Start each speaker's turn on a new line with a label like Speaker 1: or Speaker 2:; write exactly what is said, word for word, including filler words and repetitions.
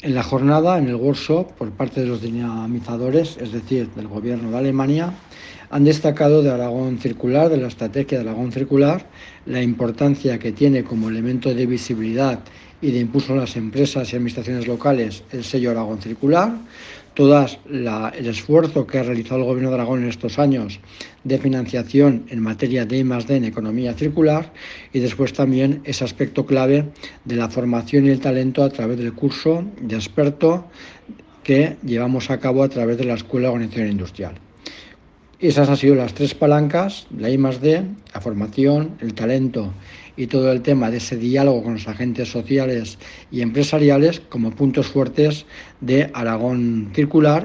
Speaker 1: En la jornada, en el workshop, por parte de los dinamizadores, es decir, del Gobierno de Alemania, han destacado de Aragón Circular, de la estrategia de Aragón Circular, la importancia que tiene como elemento de visibilidad y de impulso a las empresas y administraciones locales el sello Aragón Circular, todo el esfuerzo que ha realizado el Gobierno de Aragón en estos años de financiación en materia de I más D en economía circular, y después también ese aspecto clave de la formación y el talento a través del curso de experto que llevamos a cabo a través de la Escuela de Organización Industrial. Esas han sido las tres palancas, la I más D, la formación, el talento y todo el tema de ese diálogo con los agentes sociales y empresariales como puntos fuertes de Aragón Circular